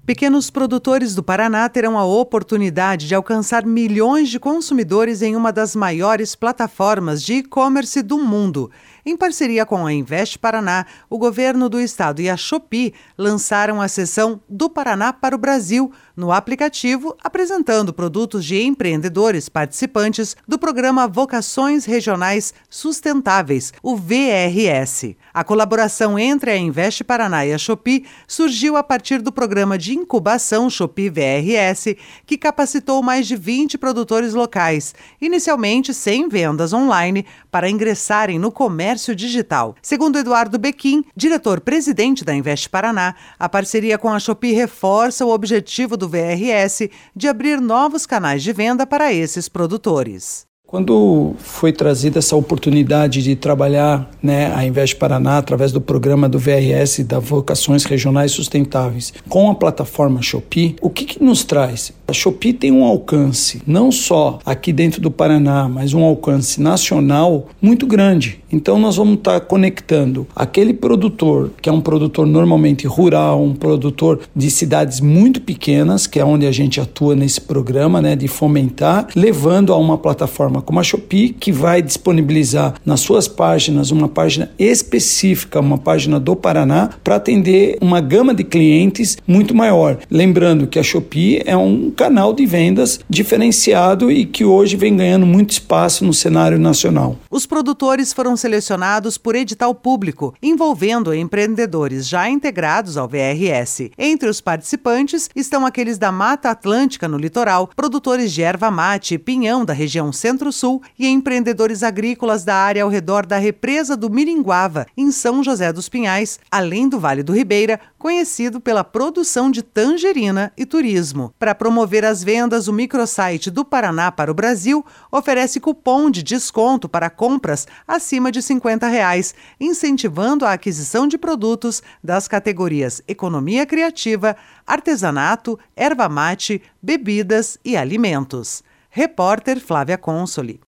Pequenos produtores do Paraná terão a oportunidade de alcançar milhões de consumidores em uma das maiores plataformas de e-commerce do mundo. Em parceria com a Invest Paraná, o governo do estado e a Shopee lançaram a seção do Paraná para o Brasil no aplicativo, apresentando produtos de empreendedores participantes do programa Vocações Regionais Sustentáveis, o VRS. A colaboração entre a Invest Paraná e a Shopee surgiu a partir do programa de incubação Shopee VRS, que capacitou mais de 20 produtores locais, inicialmente sem vendas online, para ingressarem no comércio digital. Segundo Eduardo Bequim, diretor-presidente da Invest Paraná, a parceria com a Shopee reforça o objetivo do VRS de abrir novos canais de venda para esses produtores. Quando foi trazida essa oportunidade de trabalhar, a Invest Paraná, através do programa do VRS, da Vocações Regionais Sustentáveis, com a plataforma Shopee, o que nos traz? A Shopee tem um alcance, não só aqui dentro do Paraná, mas um alcance nacional muito grande. Então nós vamos estar conectando aquele produtor, que é um produtor normalmente rural, um produtor de cidades muito pequenas, que é onde a gente atua nesse programa, de fomentar, levando a uma plataforma como a Shopee, que vai disponibilizar nas suas páginas uma página específica, uma página do Paraná, para atender uma gama de clientes muito maior. Lembrando que a Shopee é um canal de vendas diferenciado e que hoje vem ganhando muito espaço no cenário nacional. Os produtores foram selecionados por edital público, envolvendo empreendedores já integrados ao VRS. Entre os participantes estão aqueles da Mata Atlântica no litoral, produtores de erva mate e pinhão da região Centro-Sul e empreendedores agrícolas da área ao redor da represa do Miringuava, em São José dos Pinhais, além do Vale do Ribeira, conhecido pela produção de tangerina e turismo. Para promover as vendas, o microsite do Paraná para o Brasil oferece cupom de desconto para compras acima de R$50, incentivando a aquisição de produtos das categorias economia criativa, artesanato, erva mate, bebidas e alimentos. Repórter Flávia Consoli.